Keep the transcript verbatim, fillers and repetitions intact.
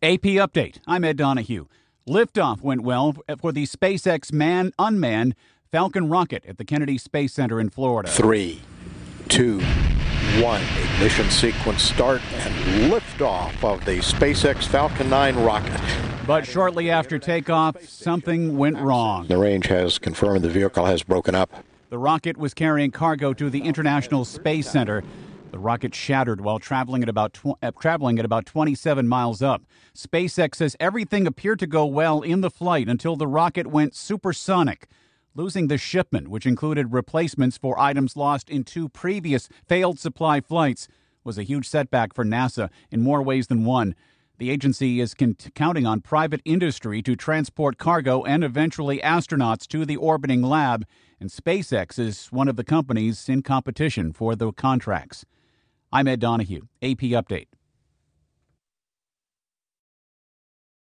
A P Update. I'm Ed Donahue. Liftoff went well for the SpaceX man unmanned Falcon rocket at the Kennedy Space Center in Florida. Three, two, one. Ignition sequence start and liftoff of the SpaceX Falcon nine rocket. But shortly after takeoff, something went wrong. The range has confirmed the vehicle has broken up. The rocket was carrying cargo to the International Space Center. The rocket shattered while traveling at about tw- uh, traveling at about twenty-seven miles up. SpaceX says everything appeared to go well in the flight until the rocket went supersonic. Losing the shipment, which included replacements for items lost in two previous failed supply flights, was a huge setback for NASA in more ways than one. The agency is con- counting on private industry to transport cargo and eventually astronauts to the orbiting lab, and SpaceX is one of the companies in competition for the contracts. I'm Ed Donahue, A P Update.